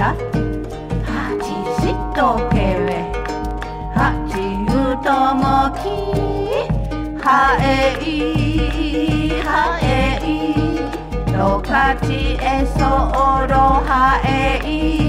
たはちしとけれはちゆともきはえいはえいろかちえそおろはえい